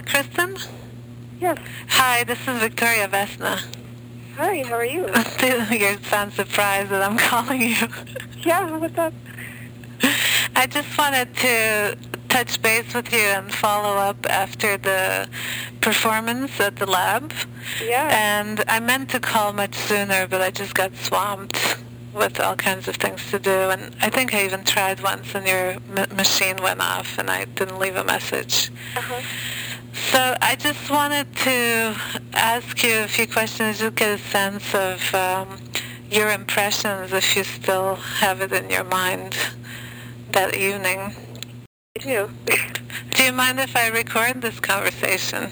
Kristen? Yes. Hi, this is Victoria Vesna. Hi, how are you? You sound surprised that I'm calling you. Yeah, what's up? I just wanted to touch base with you and follow up after the performance at the lab. Yeah. And I meant to call much sooner, but I just got swamped with all kinds of things to do. And I think I even tried once and your machine went off and I didn't leave a message. Uh-huh. So I just wanted to ask you a few questions, just get a sense of your impressions, if you still have it in your mind that evening. I do. Do you mind if I record this conversation?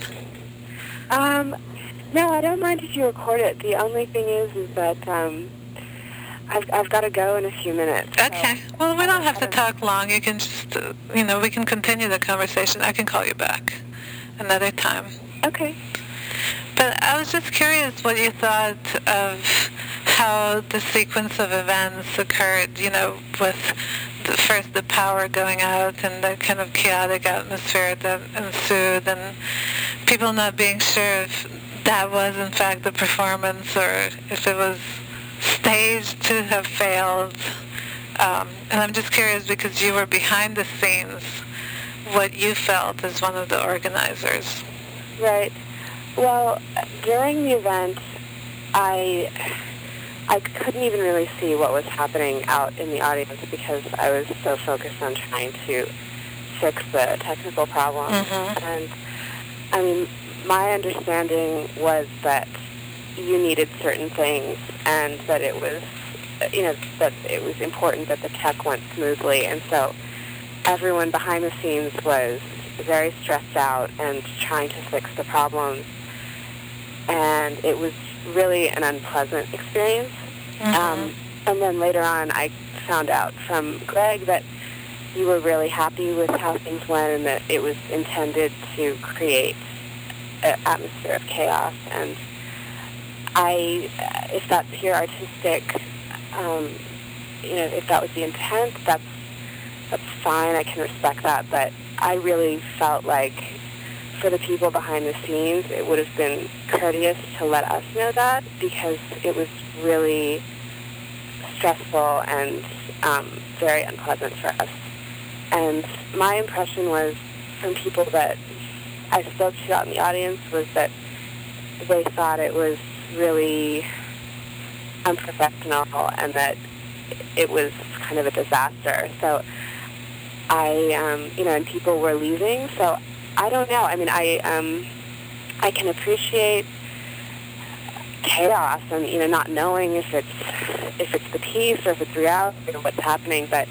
No, I don't mind if you record it. The only thing is that I've got to go in a few minutes. Okay. So well, we don't have to talk long. You can just, we can continue the conversation. I can call you back another time. Okay. But I was just curious what you thought of how the sequence of events occurred, with first the power going out and the kind of chaotic atmosphere that ensued and people not being sure if that was in fact the performance or if it was staged to have failed. And I'm just curious because you were behind the scenes, what you felt as one of the organizers. Right. Well, during the event, I couldn't even really see what was happening out in the audience because I was so focused on trying to fix the technical problem. Mm-hmm. And, I mean, my understanding was that you needed certain things and that it was, that it was important that the tech went smoothly. And so everyone behind the scenes was very stressed out and trying to fix the problems. And it was really an unpleasant experience. Mm-hmm. And then later on, I found out from Greg that you were really happy with how things went and that it was intended to create an atmosphere of chaos. And if that's your artistic, if that was the intent, that's fine. I can respect that. But I really felt like for the people behind the scenes, it would have been courteous to let us know that because it was really stressful and very unpleasant for us. And my impression was from people that I spoke to out in the audience was that they thought it was really unprofessional and that it was kind of a disaster. So and people were leaving, so I don't know. I mean, I can appreciate chaos and not knowing if it's the piece or if it's reality or what's happening. But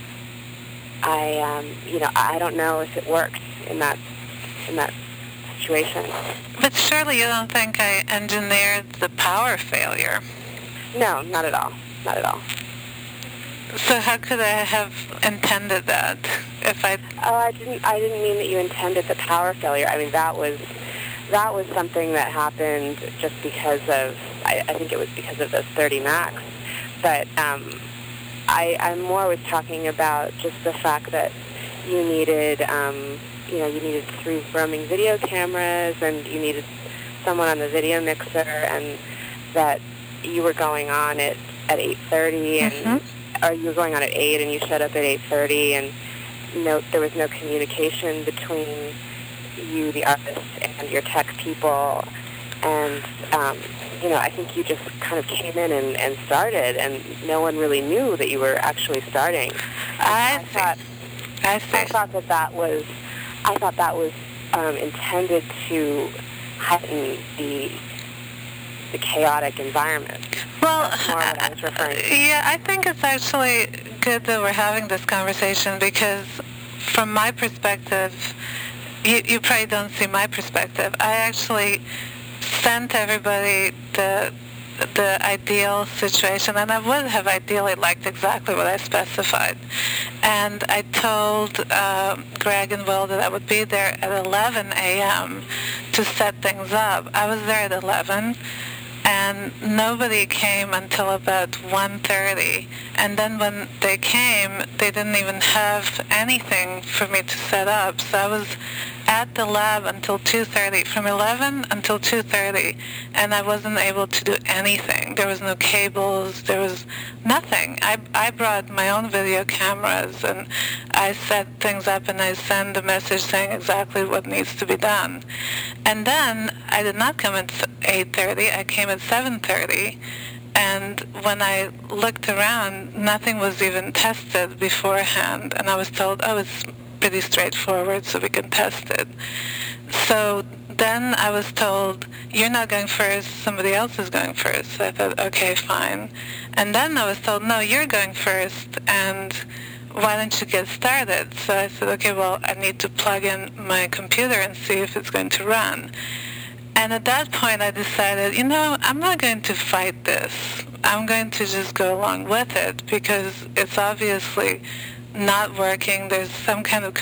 I don't know if it works in that situation. But surely you don't think I engineered the power failure? No, not at all. Not at all. So how could I have intended that if I... Oh, I didn't mean that you intended the power failure. I mean, that was something that happened just because of, I think it was because of those 30 Macs. But I more was talking about just the fact that you needed, you needed 3 roaming video cameras and you needed someone on the video mixer and that you were going on at 8:30 and... Mm-hmm. Or you were going on at 8 and you showed up at 8:30 and there was no communication between you, the artist, and your tech people. And, I think you just kind of came in and started and no one really knew that you were actually starting. I thought that was intended to heighten the chaotic environment. Well, that's more what I was referring to. Yeah, I think it's actually good that we're having this conversation because from my perspective, you probably don't see my perspective. I actually sent everybody the ideal situation, and I would have ideally liked exactly what I specified. And I told Greg and Will that I would be there at 11 a.m. to set things up. I was there at 11. And nobody came until about 1:30. And then when they came, they didn't even have anything for me to set up. So I was at the lab until 2:30, from 11 until 2:30, and I wasn't able to do anything. There was no cables. There was nothing. I brought my own video cameras, and I set things up, and I send a message saying exactly what needs to be done. And then I did not come at 8:30. I came at 7:30. And when I looked around, nothing was even tested beforehand. And I was told, oh, it's pretty straightforward, so we can test it. So then I was told, you're not going first, somebody else is going first. So I thought, okay, fine. And then I was told, no, you're going first, and why don't you get started? So I said, okay, well, I need to plug in my computer and see if it's going to run. And at that point, I decided, I'm not going to fight this. I'm going to just go along with it because it's obviously not working. There's some kind of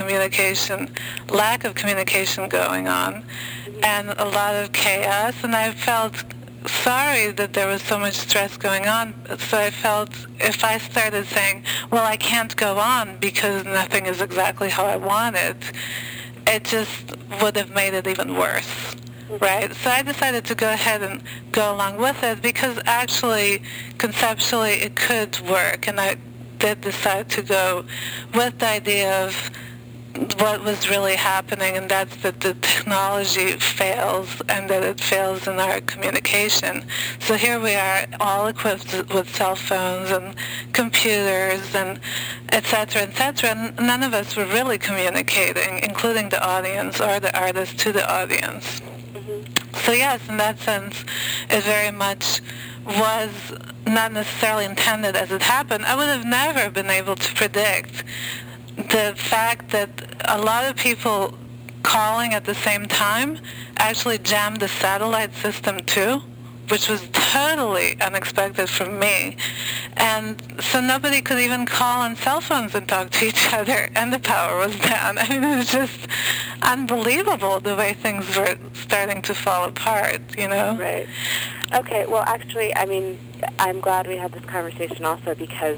lack of communication going on, and a lot of chaos. And I felt sorry that there was so much stress going on. So I felt if I started saying, well, I can't go on because nothing is exactly how I want it, it just would have made it even worse. Right, so I decided to go ahead and go along with it because actually, conceptually, it could work, and I did decide to go with the idea of what was really happening, and that's that the technology fails and that it fails in our communication. So here we are, all equipped with cell phones and computers and et cetera, and none of us were really communicating, including the audience or the artist to the audience. So yes, in that sense, it very much was not necessarily intended as it happened. I would have never been able to predict the fact that a lot of people calling at the same time actually jammed the satellite system too, which was totally unexpected from me. And so nobody could even call on cell phones and talk to each other, and the power was down. I mean, it was just unbelievable the way things were starting to fall apart, Right. Okay, well, actually, I'm glad we had this conversation also because,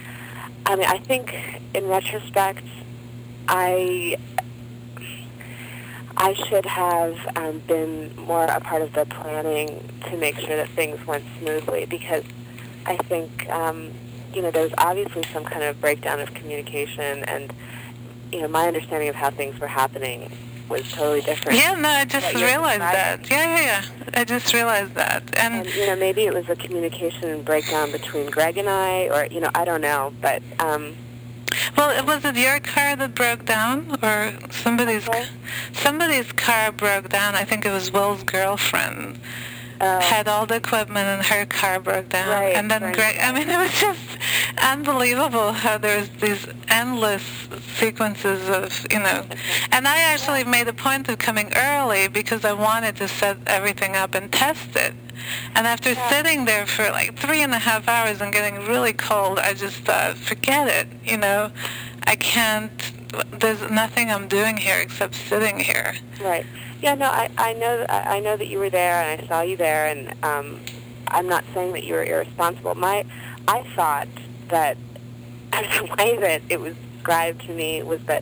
I think in retrospect, I should have been more a part of the planning to make sure that things went smoothly because I think, there was obviously some kind of breakdown of communication and, my understanding of how things were happening was totally different. Yeah, no, I just realized that. Yeah. I just realized that. And maybe it was a communication breakdown between Greg and I, or, I don't know, but... Well, was it your car that broke down, or somebody's car broke down? I think it was Will's girlfriend. Had all the equipment and her car broke down. Right, and then Greg, it was just unbelievable how there's these endless sequences of, And I actually made a point of coming early because I wanted to set everything up and test it. And after sitting there for like 3.5 hours and getting really cold, I just thought, forget it, I can't, there's nothing I'm doing here except sitting here. Right. Yeah, no, I know that you were there, and I saw you there, and I'm not saying that you were irresponsible. I thought that the way that it was described to me was that,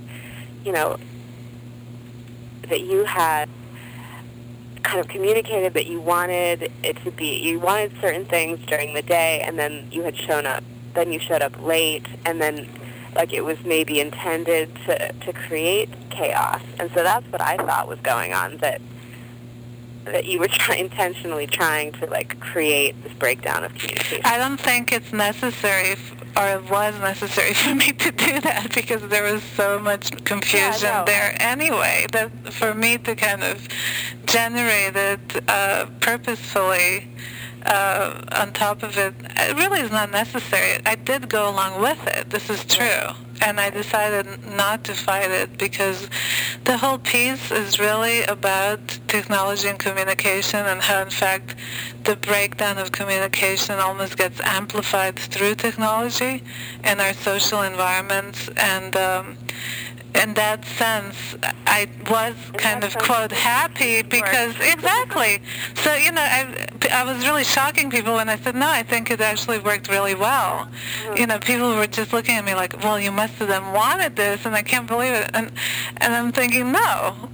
that you had kind of communicated that you wanted certain things during the day, and then you showed up late, and then it was maybe intended to create chaos. And so that's what I thought was going on, that you were intentionally trying to create this breakdown of communication. I don't think it's necessary or it was necessary for me to do that because there was so much confusion there anyway that for me to kind of generate it purposefully on top of it, it really is not necessary. I did go along with it. This is true. And I decided not to fight it because the whole piece is really about technology and communication and how, in fact, the breakdown of communication almost gets amplified through technology in our social environments. And in that sense, I was kind of, quote, happy because, exactly. So, I was really shocking people when I said, no, I think it actually worked really well. People were just looking at me like, well, you must have then wanted this, and I can't believe it. And I'm thinking, no,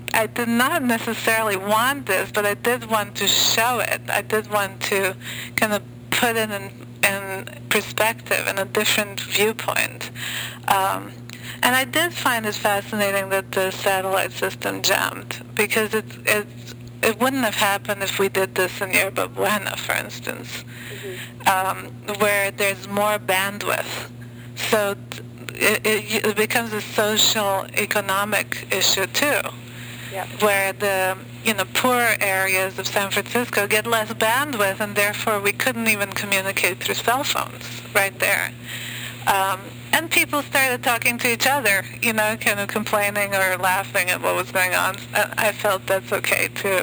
I did not necessarily want this, but I did want to show it. I did want to kind of put it in perspective, in a different viewpoint. And I did find it fascinating that the satellite system jammed, because it wouldn't have happened if we did this in Yerba Buena, for instance, where there's more bandwidth. So it becomes a social, economic issue too, where the poor areas of San Francisco get less bandwidth, and therefore we couldn't even communicate through cell phones right there. And people started talking to each other, kind of complaining or laughing at what was going on. I felt that's okay too,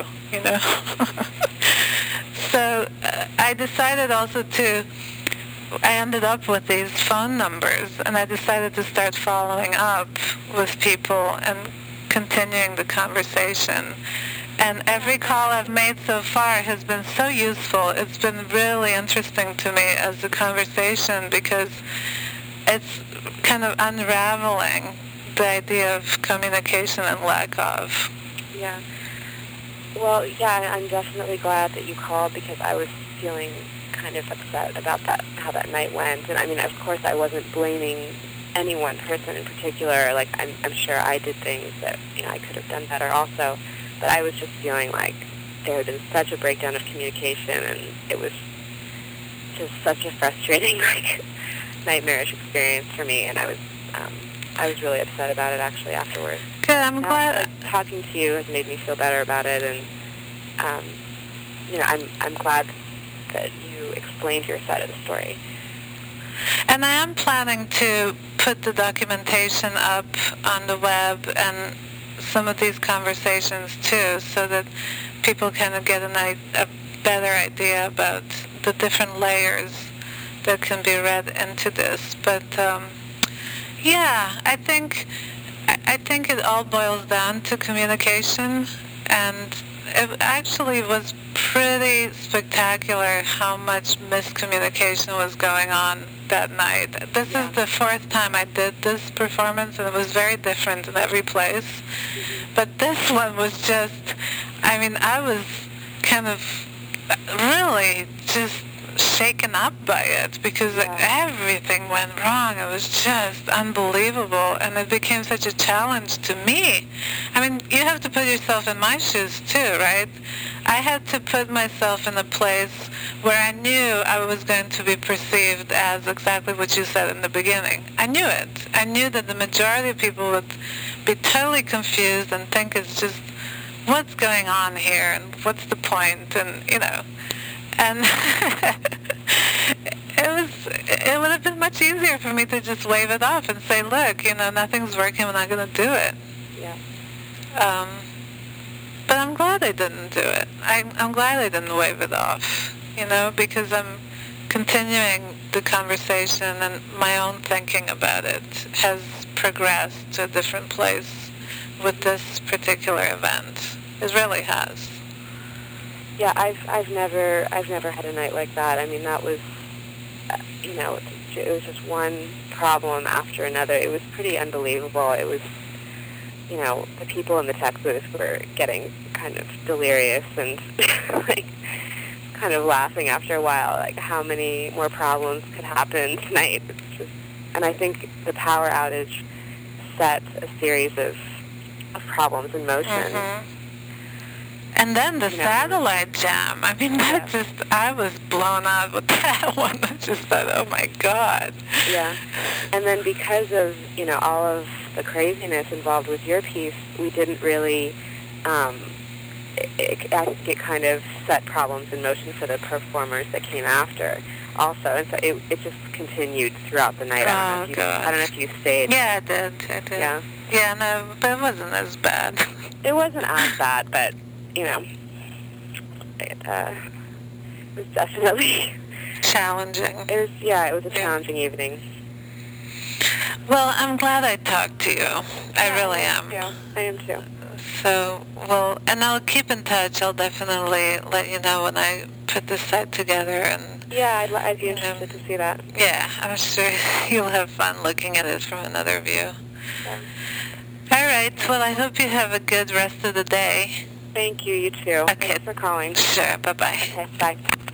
So I decided also I ended up with these phone numbers, and I decided to start following up with people and continuing the conversation. And every call I've made so far has been so useful. It's been really interesting to me as a conversation, because it's kind of unraveling the idea of communication and lack of. Yeah. Well, yeah, I'm definitely glad that you called, because I was feeling kind of upset about how that night went. And I mean, of course, I wasn't blaming any one person in particular. Like, I'm sure I did things that, I could have done better also. But I was just feeling like there had been such a breakdown of communication, and it was just such a frustrating, nightmarish experience for me, and I was really upset about it actually afterwards. Good, I'm glad. Talking to you has made me feel better about it, and I'm glad that you explained your side of the story. And I am planning to put the documentation up on the web and some of these conversations too, so that people kind of get a better idea about the different layers that can be read into this. But I think it all boils down to communication, and it actually was pretty spectacular how much miscommunication was going on that night. This is the fourth time I did this performance, and it was very different in every place. But this one was just, I was kind of really just shaken up by it, because everything went wrong. It was just unbelievable, and it became such a challenge to me. You have to put yourself in my shoes too, right? I had to put myself in a place where I knew I was going to be perceived as exactly what you said in the beginning. I knew it. I knew that the majority of people would be totally confused and think it's just, what's going on here, and what's the point, and and it would have been much easier for me to just wave it off and say, look, nothing's working, we're not going to do it. Yeah. But I'm glad I didn't do it. I'm glad I didn't wave it off, because I'm continuing the conversation, and my own thinking about it has progressed to a different place with this particular event. It really has. Yeah, I've never had a night like that. That was, it was just one problem after another. It was pretty unbelievable. It was, the people in the tech booth were getting kind of delirious and kind of laughing after a while, how many more problems could happen tonight. And I think the power outage set a series of problems in motion. Mm-hmm. And then the satellite jam. I was blown out with that one. I just thought, oh my God. Yeah. And then because of, all of the craziness involved with your piece, we didn't really, I think it kind of set problems in motion for the performers that came after also. And so it just continued throughout the night. I don't know if you stayed. Yeah, I did. Yeah. Yeah, no, but it wasn't as bad. It wasn't as bad, but it was definitely challenging. It was a challenging evening. Well, I'm glad I talked to you. I really am. Yeah, I am too. So, and I'll keep in touch. I'll definitely let you know when I put this site together. And yeah, I'd be interested to see that. Yeah, I'm sure you'll have fun looking at it from another view. Yeah. All right. Well, I hope you have a good rest of the day. Thank you. You too. Okay. Thanks for calling. Sure. Bye-bye. Okay, bye.